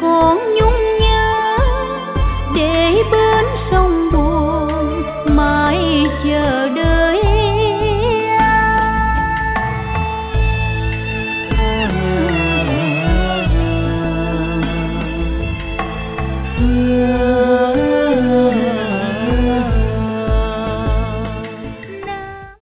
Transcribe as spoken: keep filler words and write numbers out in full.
còn nhung nhớ để bên sông buồn mãi chờ